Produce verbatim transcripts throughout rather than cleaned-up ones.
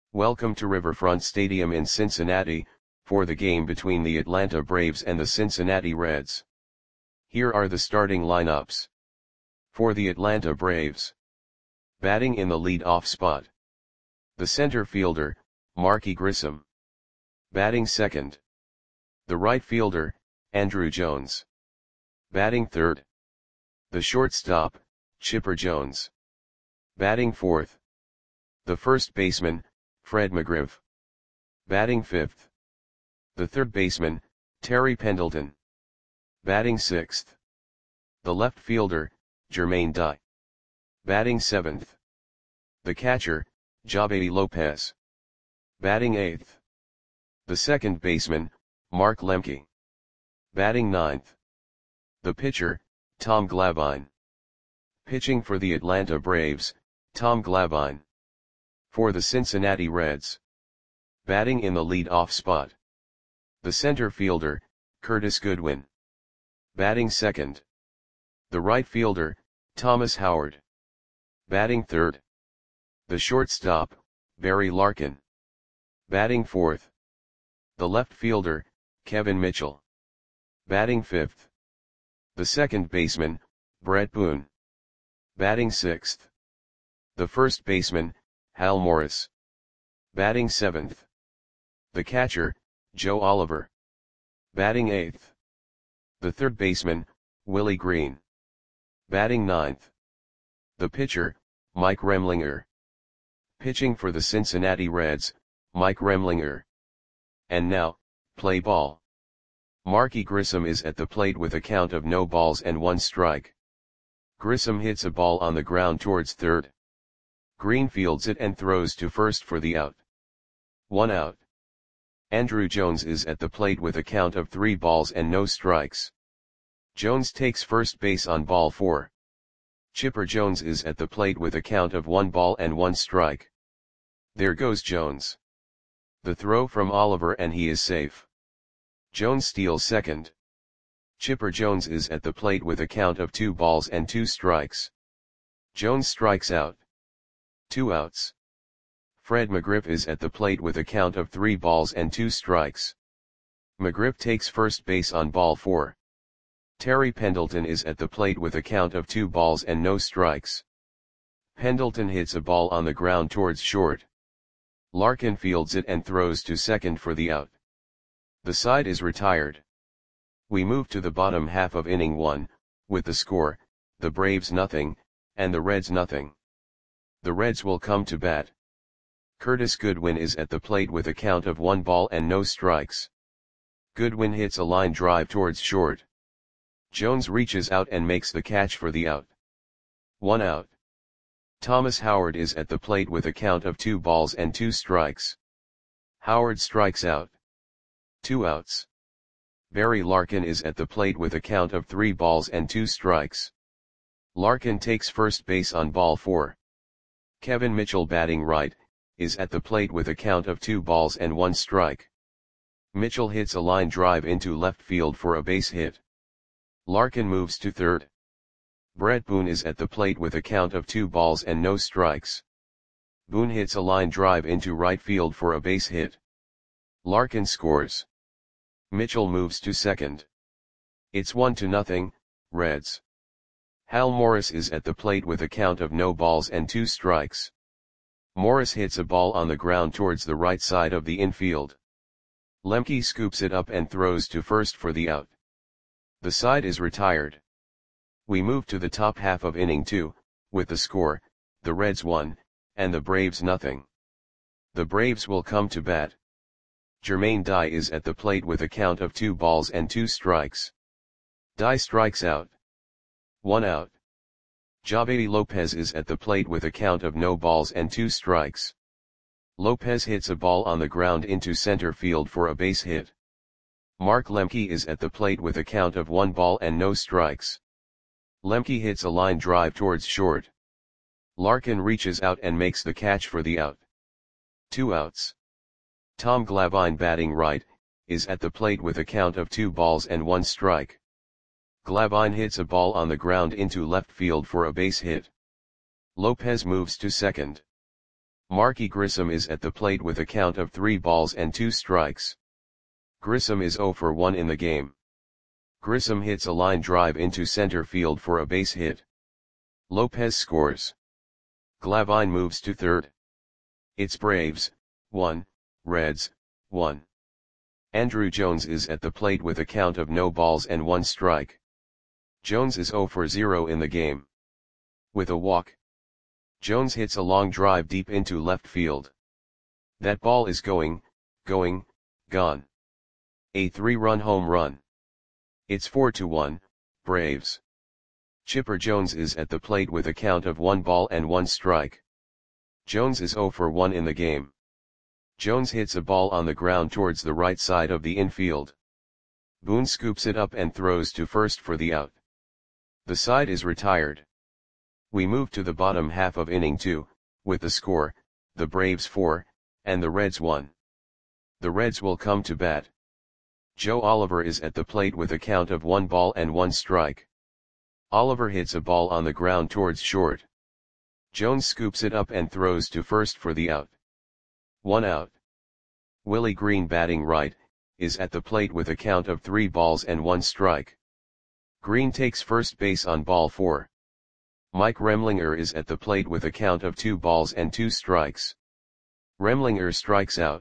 Welcome to Riverfront Stadium in Cincinnati, for the game between the Atlanta Braves and the Cincinnati Reds. Here are the starting lineups. For the Atlanta Braves. Batting in the lead-off spot. The center fielder, Marky Grissom. Batting second. The right fielder, Andruw Jones. Batting third. The shortstop, Chipper Jones. Batting fourth. The first baseman, Fred McGriff. Batting fifth. The third baseman, Terry Pendleton. Batting sixth. The left fielder, Jermaine Dye. Batting seventh. The catcher, Javy Lopez. Batting eighth. The second baseman, Mark Lemke. Batting ninth. The pitcher, Tom Glavine. Pitching for the Atlanta Braves, Tom Glavine. For the Cincinnati Reds. Batting in the lead-off spot. The center fielder, Curtis Goodwin. Batting second. The right fielder, Thomas Howard. Batting third. The shortstop, Barry Larkin. Batting fourth. The left fielder, Kevin Mitchell. Batting fifth. The second baseman, Brett Boone. Batting sixth. The first baseman, Hal Morris. Batting seventh. The catcher, Joe Oliver. Batting eighth. The third baseman, Willie Green. Batting ninth. The pitcher, Mike Remlinger. Pitching for the Cincinnati Reds, Mike Remlinger. And now, play ball. Marky Grissom is at the plate with a count of no balls and one strike. Grissom hits a ball on the ground towards third. Green fields it and throws to first for the out. One out. Andruw Jones is at the plate with a count of three balls and no strikes. Jones takes first base on ball four. Chipper Jones is at the plate with a count of one ball and one strike. There goes Jones. The throw from Oliver and he is safe. Jones steals second. Chipper Jones is at the plate with a count of two balls and two strikes. Jones strikes out. Two outs. Fred McGriff is at the plate with a count of three balls and two strikes. McGriff takes first base on ball four. Terry Pendleton is at the plate with a count of two balls and no strikes. Pendleton hits a ball on the ground towards short. Larkin fields it and throws to second for the out. The side is retired. We move to the bottom half of inning one, with the score, the Braves nothing, and the Reds nothing. The Reds will come to bat. Curtis Goodwin is at the plate with a count of one ball and no strikes. Goodwin hits a line drive towards short. Jones reaches out and makes the catch for the out. One out. Thomas Howard is at the plate with a count of two balls and two strikes. Howard strikes out. Two outs. Barry Larkin is at the plate with a count of three balls and two strikes. Larkin takes first base on ball four. Kevin Mitchell, batting right, is at the plate with a count of two balls and one strike. Mitchell hits a line drive into left field for a base hit. Larkin moves to third. Brett Boone is at the plate with a count of two balls and no strikes. Boone hits a line drive into right field for a base hit. Larkin scores. Mitchell moves to second. It's one to nothing, Reds. Hal Morris is at the plate with a count of no balls and two strikes. Morris hits a ball on the ground towards the right side of the infield. Lemke scoops it up and throws to first for the out. The side is retired. We move to the top half of inning two, with the score, the Reds one, and the Braves nothing. The Braves will come to bat. Jermaine Dye is at the plate with a count of two balls and two strikes. Dye strikes out. One out. Javy Lopez is at the plate with a count of no balls and two strikes. Lopez hits a ball on the ground into center field for a base hit. Mark Lemke is at the plate with a count of one ball and no strikes. Lemke hits a line drive towards short. Larkin reaches out and makes the catch for the out. Two outs. Tom Glavine, batting right, is at the plate with a count of two balls and one strike. Glavine hits a ball on the ground into left field for a base hit. Lopez moves to second. Marky Grissom is at the plate with a count of three balls and two strikes. Grissom is zero for one in the game. Grissom hits a line drive into center field for a base hit. Lopez scores. Glavine moves to third. It's Braves, one, Reds, one. Andrew Jones is at the plate with a count of no balls and one strike. Jones is zero for zero in the game. With a walk, Jones hits a long drive deep into left field. That ball is going, going, gone. A three-run home run. It's four to one, Braves. Chipper Jones is at the plate with a count of one ball and one strike. Jones is zero for one in the game. Jones hits a ball on the ground towards the right side of the infield. Boone scoops it up and throws to first for the out. The side is retired. We move to the bottom half of inning two, with the score, the Braves four, and the Reds one. The Reds will come to bat. Joe Oliver is at the plate with a count of one ball and one strike. Oliver hits a ball on the ground towards short. Jones scoops it up and throws to first for the out. One out. Willie Green, batting right, is at the plate with a count of three balls and one strike. Green takes first base on ball four. Mike Remlinger is at the plate with a count of two balls and two strikes. Remlinger strikes out.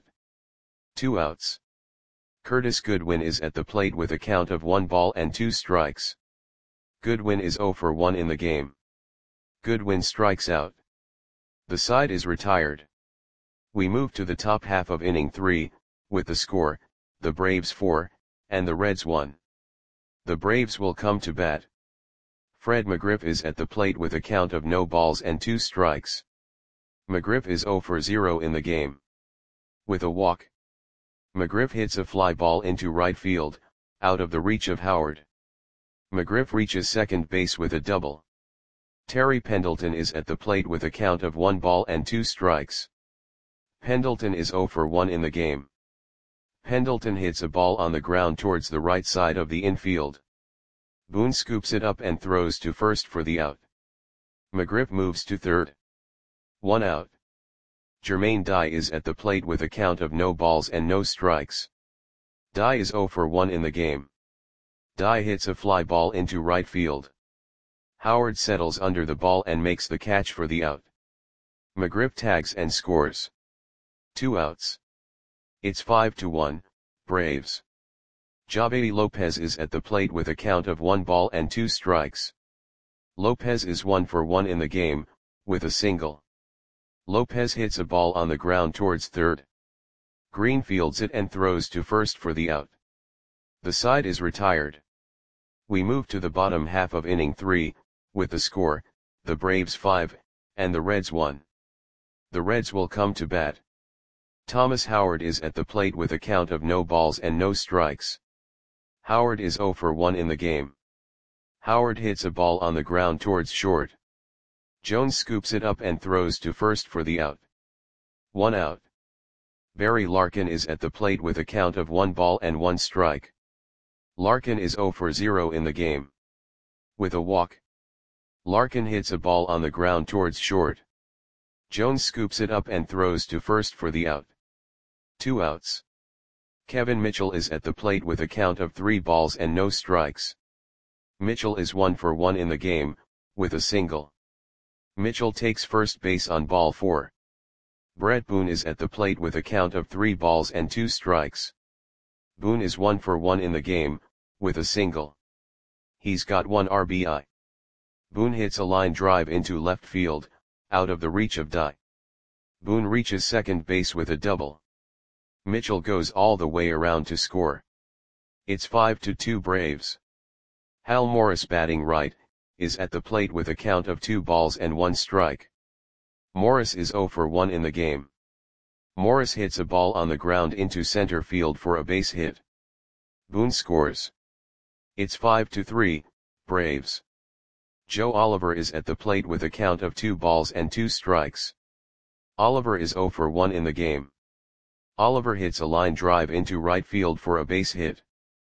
Two outs. Curtis Goodwin is at the plate with a count of one ball and two strikes. Goodwin is zero for one in the game. Goodwin strikes out. The side is retired. We move to the top half of inning three, with the score, the Braves four, and the Reds one. The Braves will come to bat. Fred McGriff is at the plate with a count of no balls and two strikes. McGriff is zero for zero in the game. With a walk, McGriff hits a fly ball into right field, out of the reach of Howard. McGriff reaches second base with a double. Terry Pendleton is at the plate with a count of one ball and two strikes. Pendleton is zero for one in the game. Pendleton hits a ball on the ground towards the right side of the infield. Boone scoops it up and throws to first for the out. McGriff moves to third. One out. Jermaine Dye is at the plate with a count of no balls and no strikes. Dye is zero for one in the game. Dye hits a fly ball into right field. Howard settles under the ball and makes the catch for the out. McGriff tags and scores. Two outs. It's five to one, Braves. Javier Lopez is at the plate with a count of one ball and two strikes. Lopez is one for one in the game, with a single. Lopez hits a ball on the ground towards third. Green fields it and throws to first for the out. The side is retired. We move to the bottom half of inning three, with the score, the Braves five, and the Reds one. The Reds will come to bat. Thomas Howard is at the plate with a count of no balls and no strikes. Howard is zero for one in the game. Howard hits a ball on the ground towards short. Jones scoops it up and throws to first for the out. One out. Barry Larkin is at the plate with a count of one ball and one strike. Larkin is zero for zero in the game. With a walk, Larkin hits a ball on the ground towards short. Jones scoops it up and throws to first for the out. Two outs. Kevin Mitchell is at the plate with a count of three balls and no strikes. Mitchell is one for one in the game, with a single. Mitchell takes first base on ball four. Brett Boone is at the plate with a count of three balls and two strikes. Boone is one for one in the game, with a single. He's got one R B I. Boone hits a line drive into left field, out of the reach of Dye. Boone reaches second base with a double. Mitchell goes all the way around to score. It's five to two Braves. Hal Morris, batting right, is at the plate with a count of two balls and one strike. Morris is zero for one in the game. Morris hits a ball on the ground into center field for a base hit. Boone scores. It's five to three, Braves. Joe Oliver is at the plate with a count of two balls and two strikes. Oliver is zero for one in the game. Oliver hits a line drive into right field for a base hit.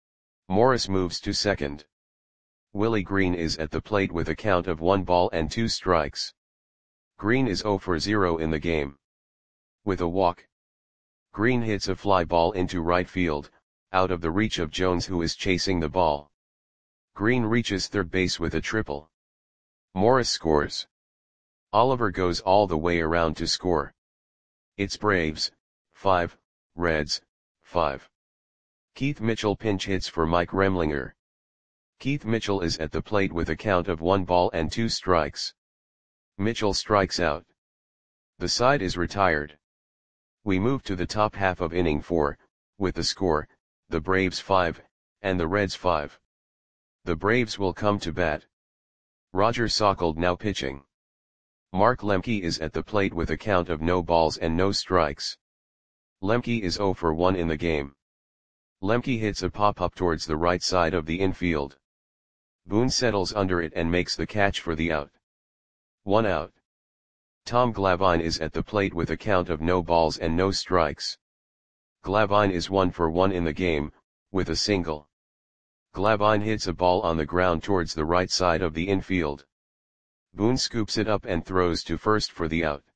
Morris moves to second. Willie Green is at the plate with a count of one ball and two strikes. Green is zero for zero in the game. With a walk. Green hits a fly ball into right field, out of the reach of Jones, who is chasing the ball. Green reaches third base with a triple. Morris scores. Oliver goes all the way around to score. It's Braves, five, Reds, five. Keith Mitchell pinch hits for Mike Remlinger. Keith Mitchell is at the plate with a count of one ball and two strikes. Mitchell strikes out. The side is retired. We move to the top half of inning four, with the score, the Braves five, and the Reds five. The Braves will come to bat. Roger Sauckel now pitching. Mark Lemke is at the plate with a count of no balls and no strikes. Lemke is zero for one in the game. Lemke hits a pop-up towards the right side of the infield. Boone settles under it and makes the catch for the out. One out. Tom Glavine is at the plate with a count of no balls and no strikes. Glavine is one for one in the game, with a single. Glavine hits a ball on the ground towards the right side of the infield. Boone scoops it up and throws to first for the out.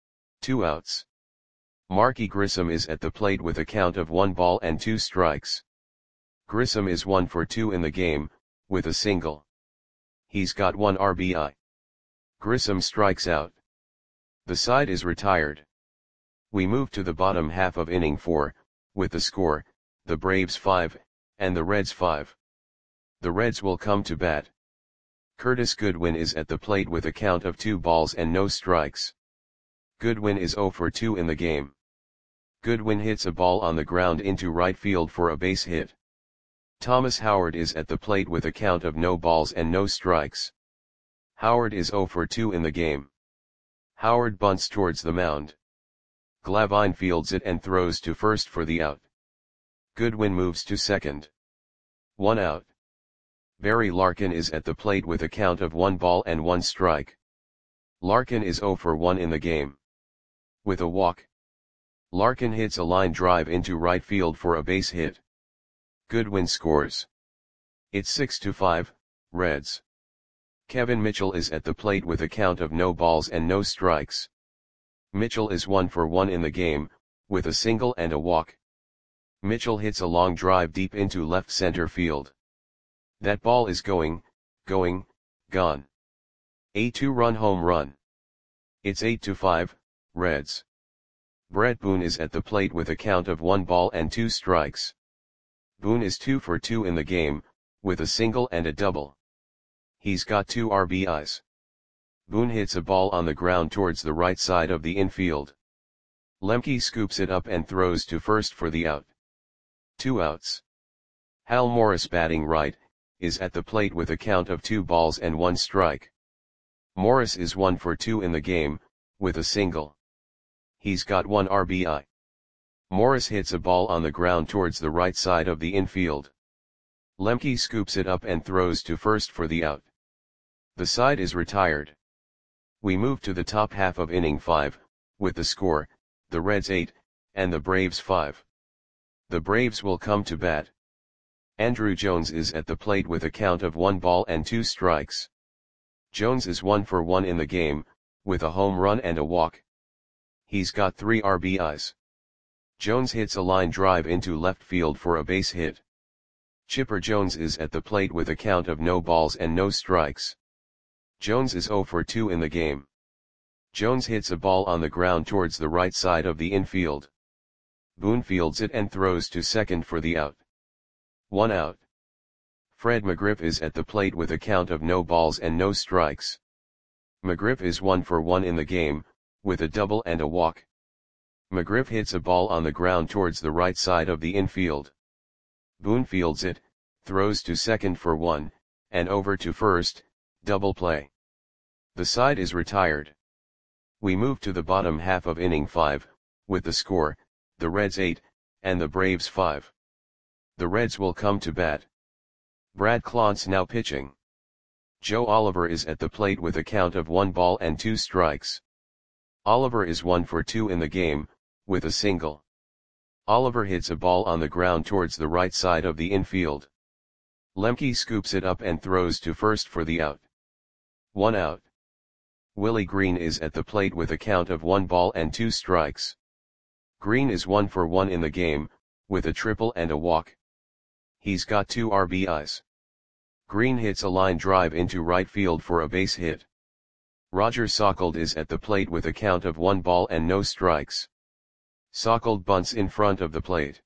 Two outs. Marky Grissom is at the plate with a count of one ball and two strikes. Grissom is one for two in the game, with a single. He's got one R B I. Grissom strikes out. The side is retired. We move to the bottom half of inning four, with the score, the Braves five, and the Reds five. The Reds will come to bat. Curtis Goodwin is at the plate with a count of two balls and no strikes. Goodwin is zero for two in the game. Goodwin hits a ball on the ground into right field for a base hit. Thomas Howard is at the plate with a count of no balls and no strikes. Howard is zero for two in the game. Howard bunts towards the mound. Glavine fields it and throws to first for the out. Goodwin moves to second. One out. Barry Larkin is at the plate with a count of one ball and one strike. Larkin is zero for one in the game. With a walk. Larkin hits a line drive into right field for a base hit. Goodwin scores. It's six to five, Reds. Kevin Mitchell is at the plate with a count of no balls and no strikes. Mitchell is one for one in the game, with a single and a walk. Mitchell hits a long drive deep into left center field. That ball is going, going, gone. A two-run home run. It's eight to five, Reds. Brett Boone is at the plate with a count of one ball and two strikes. Boone is two for two in the game, with a single and a double. He's got two R B Is. Boone hits a ball on the ground towards the right side of the infield. Lemke scoops it up and throws to first for the out. Two outs. Hal Morris, batting right, is at the plate with a count of two balls and one strike. Morris is one for two in the game, with a single. He's got one R B I. Morris hits a ball on the ground towards the right side of the infield. Lemke scoops it up and throws to first for the out. The side is retired. We move to the top half of inning five, with the score, the Reds eight, and the Braves five. The Braves will come to bat. Andrew Jones is at the plate with a count of one ball and two strikes. Jones is one for one in the game, with a home run and a walk. He's got three R B Is. Jones hits a line drive into left field for a base hit. Chipper Jones is at the plate with a count of no balls and no strikes. Jones is zero for two in the game. Jones hits a ball on the ground towards the right side of the infield. Boone fields it and throws to second for the out. One out. Fred McGriff is at the plate with a count of no balls and no strikes. McGriff is one for one in the game, with a double and a walk. McGriff hits a ball on the ground towards the right side of the infield. Boone fields it, throws to second for one, and over to first, double play. The side is retired. We move to the bottom half of inning five, with the score, the Reds eight, and the Braves five. The Reds will come to bat. Brad Clontz now pitching. Joe Oliver is at the plate with a count of one ball and two strikes. Oliver is one for two in the game, with a single. Oliver hits a ball on the ground towards the right side of the infield. Lemke scoops it up and throws to first for the out. One out. Willie Green is at the plate with a count of one ball and two strikes. Green is one for one in the game, with a triple and a walk. He's got two R B Is. Green hits a line drive into right field for a base hit. Roger Sauckel is at the plate with a count of one ball and no strikes. Sauckel bunts in front of the plate.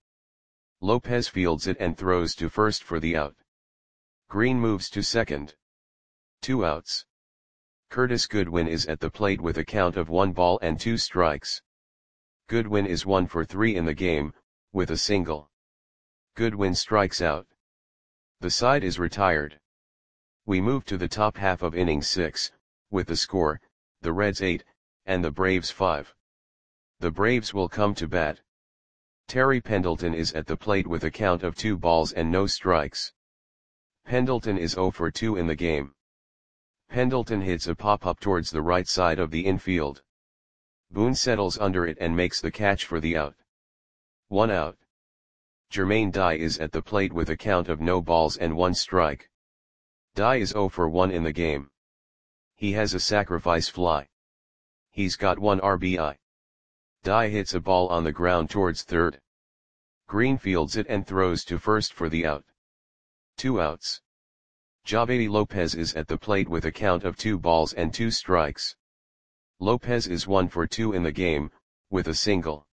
Lopez fields it and throws to first for the out. Green moves to second. Two outs. Curtis Goodwin is at the plate with a count of one ball and two strikes. Goodwin is one for three in the game, with a single. Goodwin strikes out. The side is retired. We move to the top half of inning six, with the score, the Reds eight, and the Braves five. The Braves will come to bat. Terry Pendleton is at the plate with a count of two balls and no strikes. Pendleton is zero for two in the game. Pendleton hits a pop-up towards the right side of the infield. Boone settles under it and makes the catch for the out. One out. Jermaine Dye is at the plate with a count of no balls and one strike. Dye is zero for one in the game. He has a sacrifice fly. He's got one R B I. Dye hits a ball on the ground towards third. Green fields it and throws to first for the out. Two outs. Javedi Lopez is at the plate with a count of two balls and two strikes. Lopez is one for two in the game, with a single.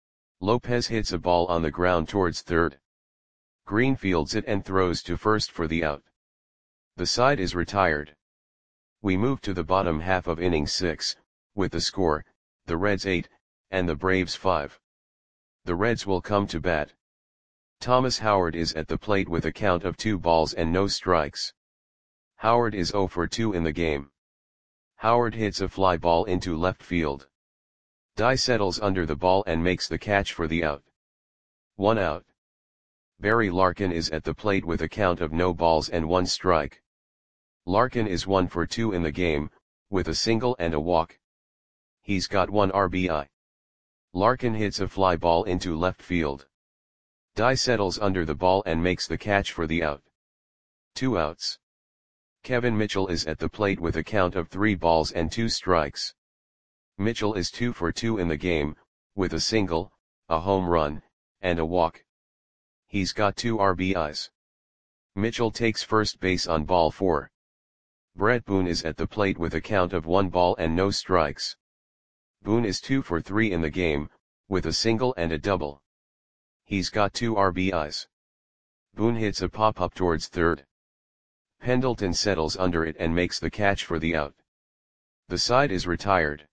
Lopez hits a ball on the ground towards third. Green fields it and throws to first for the out. The side is retired. We move to the bottom half of inning six, with the score, the Reds eight, and the Braves five. The Reds will come to bat. Thomas Howard is at the plate with a count of two balls and no strikes. Howard is zero for two in the game. Howard hits a fly ball into left field. Dye settles under the ball and makes the catch for the out. One out. Barry Larkin is at the plate with a count of no balls and one strike. Larkin is one for two in the game, with a single and a walk. He's got one R B I. Larkin hits a fly ball into left field. Dye settles under the ball and makes the catch for the out. Two outs. Kevin Mitchell is at the plate with a count of three balls and two strikes. Mitchell is two for two in the game, with a single, a home run, and a walk. He's got two R B Is. Mitchell takes first base on ball four. Brett Boone is at the plate with a count of one ball and no strikes. Boone is two for three in the game, with a single and a double. He's got two R B Is. Boone hits a pop-up towards third. Pendleton settles under it and makes the catch for the out. The side is retired.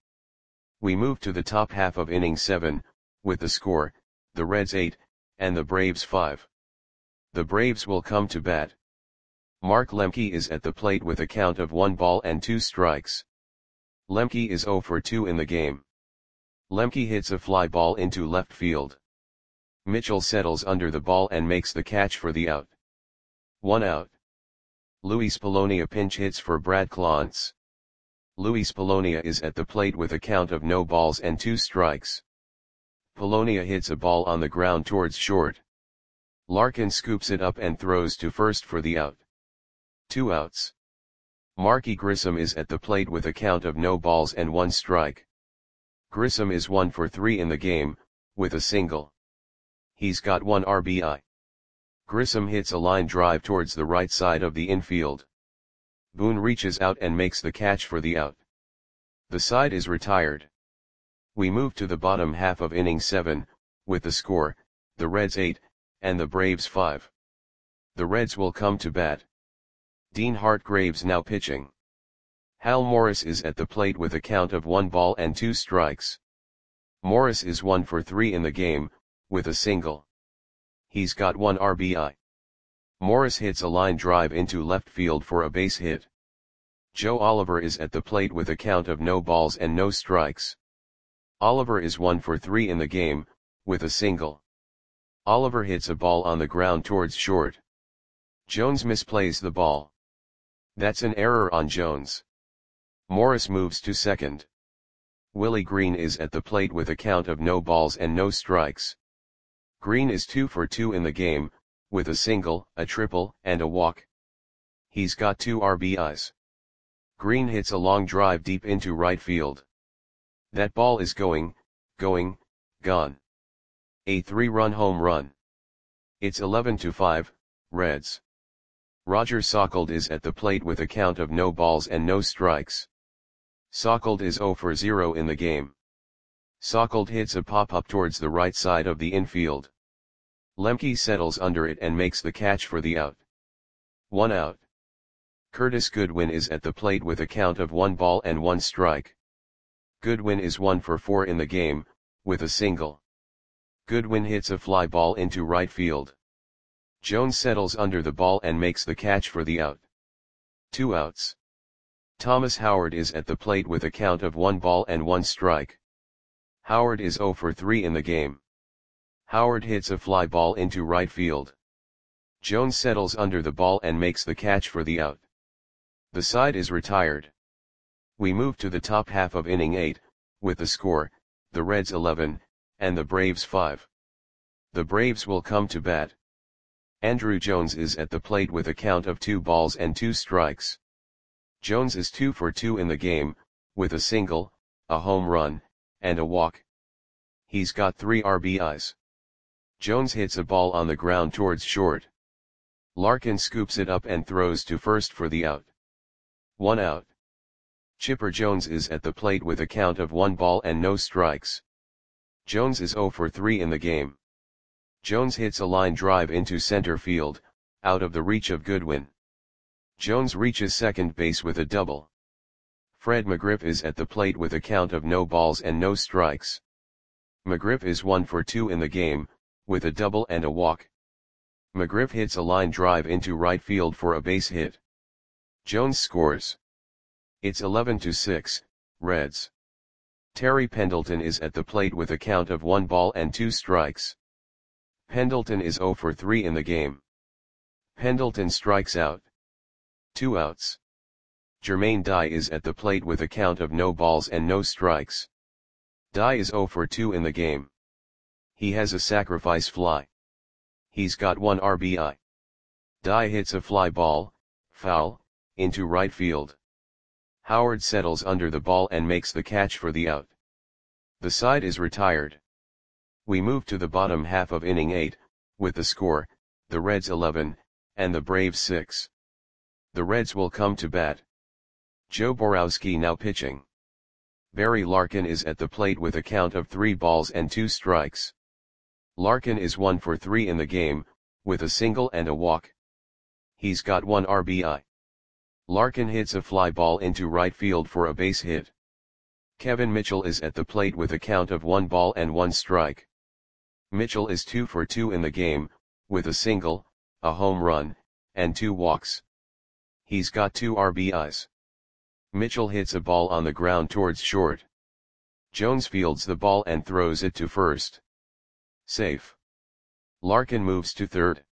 We move to the top half of inning seven, with the score, the Reds eight, and the Braves five. The Braves will come to bat. Mark Lemke is at the plate with a count of one ball and two strikes. Lemke is zero for two in the game. Lemke hits a fly ball into left field. Mitchell settles under the ball and makes the catch for the out. One out. Luis Polonia pinch hits for Brad Clontz. Luis Polonia is at the plate with a count of no balls and two strikes. Polonia hits a ball on the ground towards short. Larkin scoops it up and throws to first for the out. Two outs. Marky Grissom is at the plate with a count of no balls and one strike. Grissom is one for three in the game, with a single. He's got one R B I. Grissom hits a line drive towards the right side of the infield. Boone reaches out and makes the catch for the out. The side is retired. We move to the bottom half of inning seven, with the score, the Reds eight, and the Braves five. The Reds will come to bat. Dean Hartgraves now pitching. Hal Morris is at the plate with a count of one ball and two strikes. Morris is one for three in the game, with a single. He's got one R B I. Morris hits a line drive into left field for a base hit. Joe Oliver is at the plate with a count of no balls and no strikes. Oliver is one for three in the game, with a single. Oliver hits a ball on the ground towards short. Jones misplays the ball. That's an error on Jones. Morris moves to second. Willie Green is at the plate with a count of no balls and no strikes. Green is two for two in the game, with a single, a triple, and a walk. He's got two R B Is. Green hits a long drive deep into right field. That ball is going, going, gone. A three-run home run. It's eleven to five, Reds. Roger Sauchold is at the plate with a count of no balls and no strikes. Sauchold is zero for zero in the game. Sauchold hits a pop-up towards the right side of the infield. Lemke settles under it and makes the catch for the out. One out. Curtis Goodwin is at the plate with a count of one ball and one strike. Goodwin is one for four in the game, with a single. Goodwin hits a fly ball into right field. Jones settles under the ball and makes the catch for the out. Two outs. Thomas Howard is at the plate with a count of one ball and one strike. Howard is zero for three in the game. Howard hits a fly ball into right field. Jones settles under the ball and makes the catch for the out. The side is retired. We move to the top half of inning eight, with the score, the Reds eleven, and the Braves five. The Braves will come to bat. Andruw Jones is at the plate with a count of two balls and two strikes. Jones is two for two in the game, with a single, a home run, and a walk. He's got three R B Is. Jones hits a ball on the ground towards short. Larkin scoops it up and throws to first for the out. One out. Chipper Jones is at the plate with a count of one ball and no strikes. Jones is zero for three in the game. Jones hits a line drive into center field, out of the reach of Goodwin. Jones reaches second base with a double. Fred McGriff is at the plate with a count of no balls and no strikes. McGriff is one for two in the game, with a double and a walk. McGriff hits a line drive into right field for a base hit. Jones scores. It's eleven to six, Reds. Terry Pendleton is at the plate with a count of one ball and two strikes. Pendleton is zero for three in the game. Pendleton strikes out. Two outs. Jermaine Dye is at the plate with a count of no balls and no strikes. Dye is zero for two in the game. He has a sacrifice fly. He's got one R B I. Dye hits a fly ball, foul, into right field. Howard settles under the ball and makes the catch for the out. The side is retired. We move to the bottom half of inning eight, with the score, the Reds eleven, and the Braves six. The Reds will come to bat. Joe Borowski now pitching. Barry Larkin is at the plate with a count of three balls and two strikes. Larkin is one for three in the game, with a single and a walk. He's got one R B I. Larkin hits a fly ball into right field for a base hit. Kevin Mitchell is at the plate with a count of one ball and one strike. Mitchell is two for two in the game, with a single, a home run, and two walks. He's got two R B Is. Mitchell hits a ball on the ground towards short. Jones fields the ball and throws it to first. Safe. Larkin moves to third.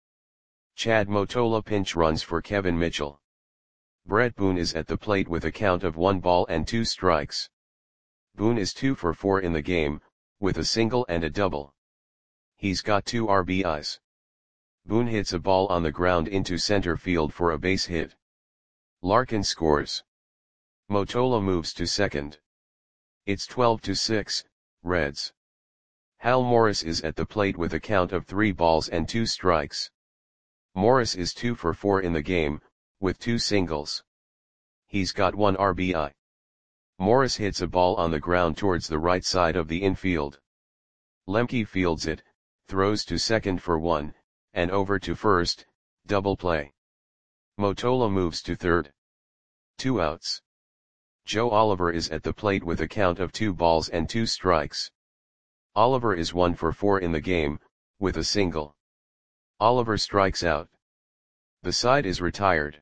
Chad Motola pinch runs for Kevin Mitchell. Brett Boone is at the plate with a count of one ball and two strikes. Boone is two for four in the game, with a single and a double. He's got two R B Is. Boone hits a ball on the ground into center field for a base hit. Larkin scores. Motola moves to second. It's twelve to six, Reds. Hal Morris is at the plate with a count of three balls and two strikes. Morris is two for four in the game, with two singles. He's got one R B I. Morris hits a ball on the ground towards the right side of the infield. Lemke fields it, throws to second for one, and over to first, double play. Motola moves to third. Two outs. Joe Oliver is at the plate with a count of two balls and two strikes. Oliver is one for four in the game, with a single. Oliver strikes out. The side is retired.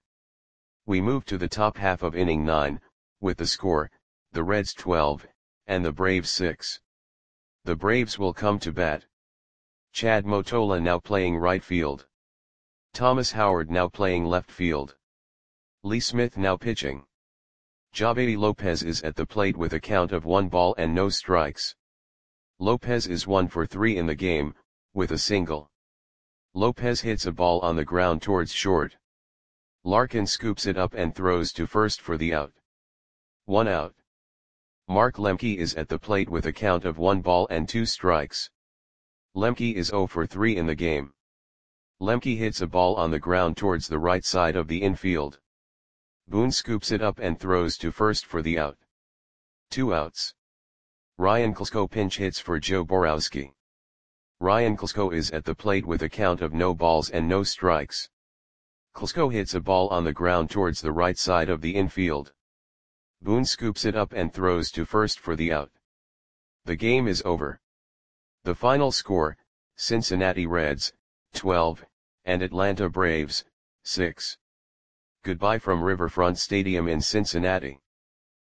We move to the top half of inning nine, with the score, the Reds twelve, and the Braves six. The Braves will come to bat. Chad Motola now playing right field. Thomas Howard now playing left field. Lee Smith now pitching. Javedi Lopez is at the plate with a count of one ball and no strikes. Lopez is one for three in the game, with a single. Lopez hits a ball on the ground towards short. Larkin scoops it up and throws to first for the out. One out. Mark Lemke is at the plate with a count of one ball and two strikes. Lemke is zero for three in the game. Lemke hits a ball on the ground towards the right side of the infield. Boone scoops it up and throws to first for the out. Two outs. Ryan Klesko pinch hits for Joe Borowski. Ryan Klesko is at the plate with a count of no balls and no strikes. Klesko hits a ball on the ground towards the right side of the infield. Boone scoops it up and throws to first for the out. The game is over. The final score, Cincinnati Reds, twelve, and Atlanta Braves, six. Goodbye from Riverfront Stadium in Cincinnati.